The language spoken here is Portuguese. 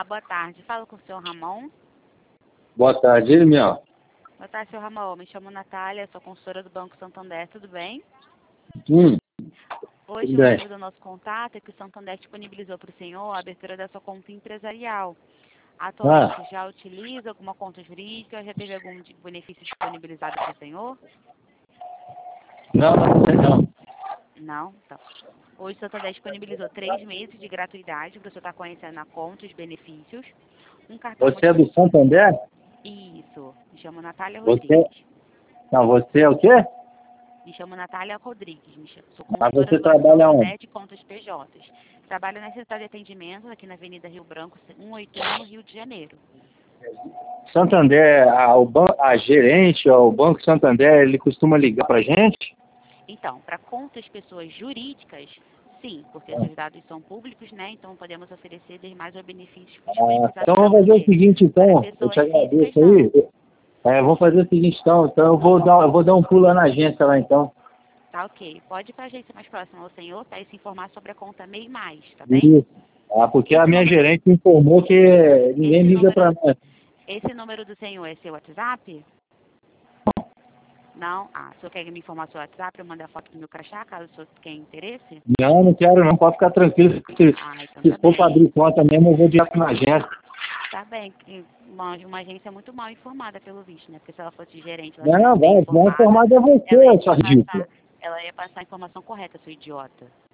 Olá, boa tarde. Falo com o senhor Ramon. Boa tarde, ele mesmo. Boa tarde, senhor Ramon. Me chamo Natália, sou consultora do Banco Santander, tudo bem? Hoje Tudo o bem. motivo do nosso contato é que o Santander disponibilizou para o senhor a abertura da sua conta empresarial. Atualmente já utiliza alguma conta jurídica? Já teve algum benefício disponibilizado para o senhor? Não, não sei não. Não? Então. Hoje o Santander disponibilizou 3 meses de gratuidade para você estar conhecendo a conta, os benefícios. Um cartão Você é do multifunção. Santander? Isso. Me chamo Natália Você... Rodrigues. Não, você é o quê? Me chamo Natália Rodrigues. Sou Ah, consultora você do Banco trabalha Santander onde? de contas PJs. Trabalho na central de atendimento aqui na Avenida Rio Branco, 181, Rio de Janeiro. Santander, a gerente, ó, o Banco Santander, ele costuma ligar pra gente? Então, para contas pessoas jurídicas, sim, porque seus dados são públicos, né? Então podemos oferecer mais benefícios disponibilizados Então para vamos fazer o você. seguinte, Para então, eu te pessoas físicas, agradeço não. aí. Vamos fazer o seguinte, então eu vou dar um pulo lá na agência lá, então. Tá ok. Pode ir para a agência mais próxima ao senhor para se informar sobre a conta MEI+, tá bem? Isso. Porque a Esse minha número, gerente informou que ninguém esse liga número, pra nós. esse número do senhor é seu WhatsApp? Não? Ah, o senhor quer me informar seu WhatsApp? Eu mando a foto do meu crachá, caso o senhor tenha interesse? Não, não quero não, pode ficar tranquilo. Ah, então Se tá for para bem. abrir conta mesmo, eu vou direto na agência. Tá bem. Uma agência muito mal informada, pelo visto, né? Porque se ela fosse gerente, ela Não, tivesse bem vai informada, informado é ela você, ia sua ridícula. passar, ela ia passar a informação correta, sua idiota.